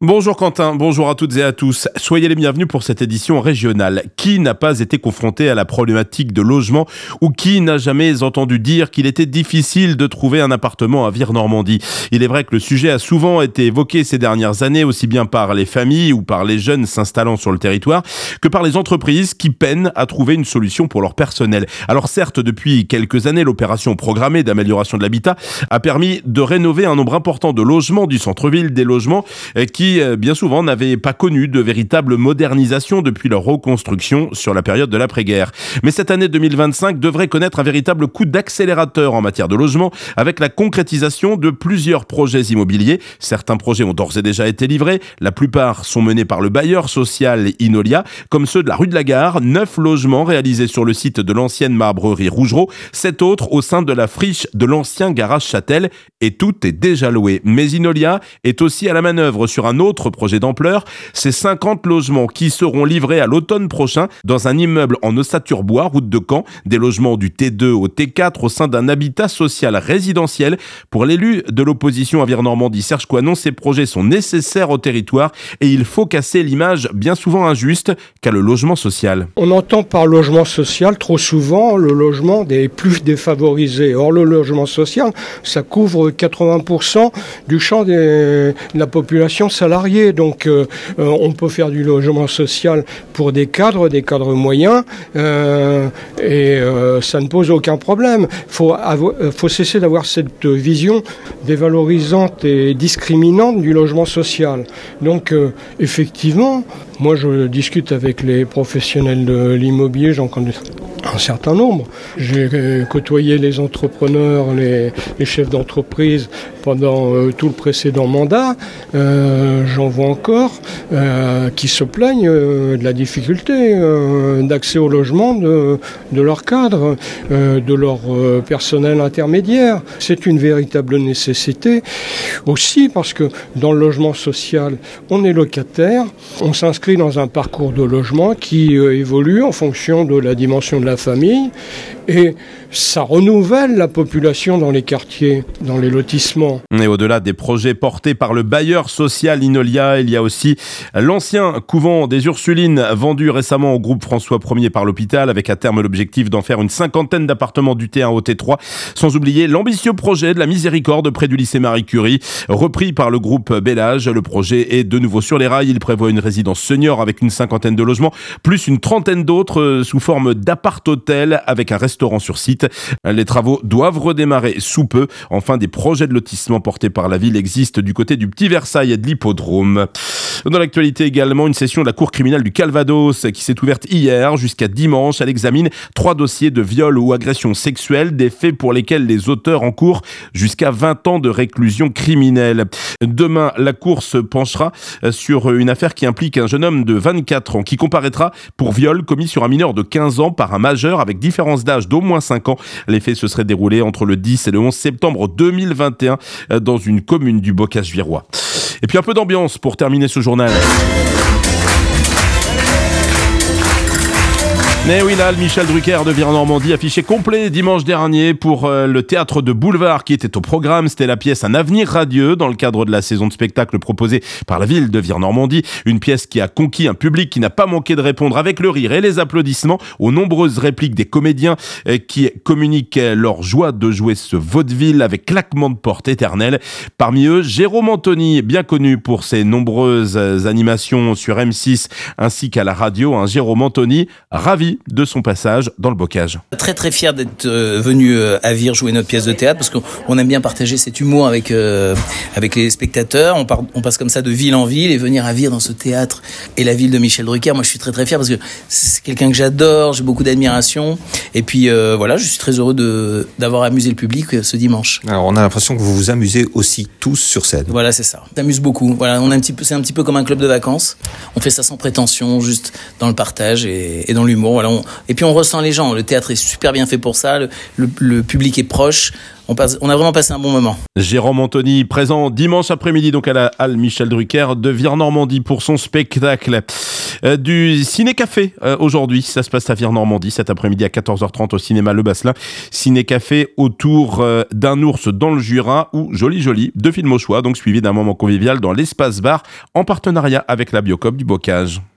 Bonjour Quentin, bonjour à toutes et à tous. Soyez les bienvenus pour cette édition régionale. Qui n'a pas été confronté à la problématique de logement ou qui n'a jamais entendu dire qu'il était difficile de trouver un appartement à Vire-Normandie? Il est vrai que le sujet a souvent été évoqué ces dernières années, aussi bien par les familles ou par les jeunes s'installant sur le territoire que par les entreprises qui peinent à trouver une solution pour leur personnel. Alors certes, depuis quelques années, l'opération programmée d'amélioration de l'habitat a permis de rénover un nombre important de logements du centre-ville, des logements qui bien souvent n'avaient pas connu de véritable modernisation depuis leur reconstruction sur la période de l'après-guerre. Mais cette année 2025 devrait connaître un véritable coup d'accélérateur en matière de logement avec la concrétisation de plusieurs projets immobiliers. Certains projets ont d'ores et déjà été livrés, la plupart sont menés par le bailleur social Inolia, comme ceux de la rue de la Gare, 9 logements réalisés sur le site de l'ancienne marbrerie Rougerot, 7 autres au sein de la friche de l'ancien garage Châtel, et tout est déjà loué. Mais Inolia est aussi à la manœuvre sur un autre projet d'ampleur, c'est 50 logements qui seront livrés à l'automne prochain dans un immeuble en ossature-bois, route de Caen, des logements du T2 au T4 au sein d'un habitat social résidentiel. Pour l'élu de l'opposition à Vire-Normandie, Serge Coinon, ces projets sont nécessaires au territoire et il faut casser l'image bien souvent injuste qu'a le logement social. On entend par logement social trop souvent le logement des plus défavorisés. Or le logement social, ça couvre 80% du champ de la population salariée. Donc on peut faire du logement social pour des cadres moyens et ça ne pose aucun problème. Faut cesser d'avoir cette vision dévalorisante et discriminante du logement social. Donc effectivement, moi je discute avec les professionnels de l'immobilier, j'en connais un certain nombre. J'ai côtoyé les entrepreneurs, les chefs d'entreprise pendant tout le précédent mandat. J'en vois encore qui se plaignent de la difficulté d'accès au logement de leurs cadres, de leur personnel intermédiaire. C'est une véritable nécessité aussi parce que dans le logement social, on est locataire, on s'inscrit dans un parcours de logement qui évolue en fonction de la dimension de la famille et ça renouvelle la population dans les quartiers, dans les lotissements. Et au-delà des projets portés par le bailleur social Inolia, il y a aussi l'ancien couvent des Ursulines vendu récemment au groupe François Ier par l'hôpital avec à terme l'objectif d'en faire une 50aine d'appartements du T1 au T3, sans oublier l'ambitieux projet de la Miséricorde près du lycée Marie Curie, repris par le groupe Bellage. Le projet est de nouveau sur les rails, il prévoit une résidence senior avec une 50aine de logements, plus une 30aine d'autres sous forme d'appart-hôtel avec un restaurant sur site. Les travaux doivent redémarrer sous peu. Enfin, des projets de lotissement portés par la ville existent du côté du Petit Versailles et de l'Hippodrome. Dans l'actualité également, une session de la Cour criminelle du Calvados qui s'est ouverte hier jusqu'à dimanche. Elle examine 3 dossiers de viol ou agression sexuelle, des faits pour lesquels les auteurs encourent jusqu'à 20 ans de réclusion criminelle. Demain, la Cour se penchera sur une affaire qui implique un jeune homme de 24 ans qui comparaîtra pour viol commis sur un mineur de 15 ans par un majeur avec différence d'âge d'au moins 5 ans. Les faits se seraient déroulés entre le 10 et le 11 septembre 2021 dans une commune du Bocage-Virois. Et puis un peu d'ambiance pour terminer ce journal. Mais oui, là, Michel Drucker de Vire-Normandie, affiché complet dimanche dernier pour le théâtre de boulevard qui était au programme. C'était la pièce Un avenir radieux dans le cadre de la saison de spectacle proposée par la ville de Vire-Normandie. Une pièce qui a conquis un public qui n'a pas manqué de répondre avec le rire et les applaudissements aux nombreuses répliques des comédiens qui communiquaient leur joie de jouer ce vaudeville avec claquement de porte éternel. Parmi eux, Jérôme Anthony, bien connu pour ses nombreuses animations sur M6 ainsi qu'à la radio. Jérôme Anthony, ravi de son passage dans le Bocage. Très très fier d'être venu à Vire jouer notre pièce de théâtre parce qu'on aime bien partager cet humour avec les spectateurs. On passe comme ça de ville en ville et venir à Vire dans ce théâtre et la ville de Michel Drucker. Moi je suis très très fier parce que c'est quelqu'un que j'adore, j'ai beaucoup d'admiration et puis voilà, je suis très heureux d'avoir amusé le public ce dimanche. Alors on a l'impression que vous vous amusez aussi tous sur scène. Voilà, c'est ça. On s'amuse beaucoup. Voilà, c'est un petit peu comme un club de vacances. On fait ça sans prétention, juste dans le partage et dans l'humour. Voilà, et puis on ressent les gens. Le théâtre est super bien fait pour ça. Le public est proche. On a vraiment passé un bon moment. Jérôme Anthony, présent dimanche après-midi donc à la halle Michel Drucker de Vire-Normandie pour son spectacle. Du ciné-café aujourd'hui, ça se passe à Vire-Normandie cet après-midi à 14h30 au cinéma Le Basselin. Ciné-café autour d'un ours dans le Jura ou Joli, 2 films au choix, donc suivi d'un moment convivial dans l'espace bar en partenariat avec la Biocoop du Bocage.